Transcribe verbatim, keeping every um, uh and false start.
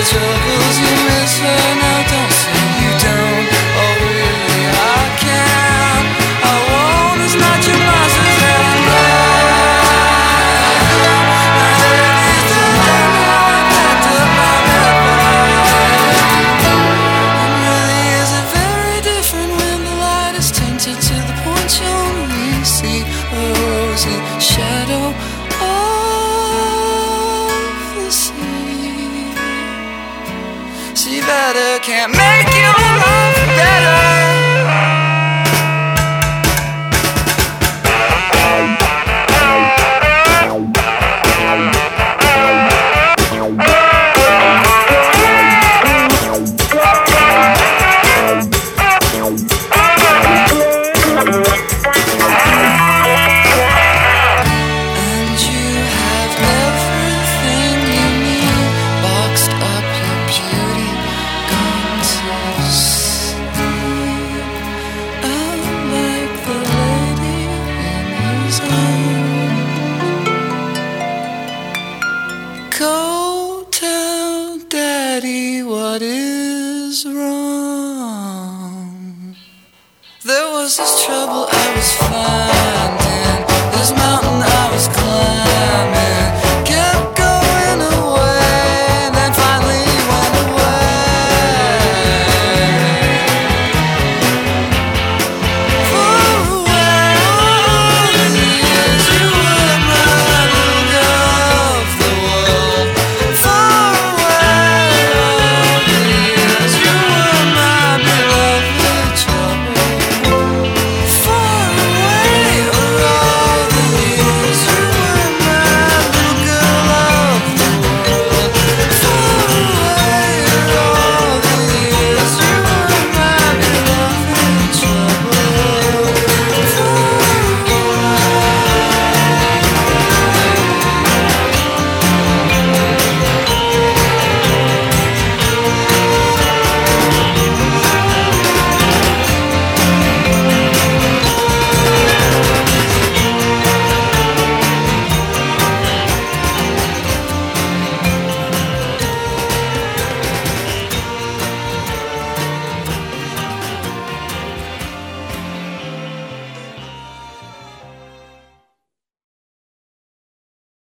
troubles you miss her now. Don't say you don't. Oh really, I can't. I won't. It's not your losses that I know. Shadow of the sea. See better can't make your life better. Go tell Daddy what is wrong. There was this trouble I was finding.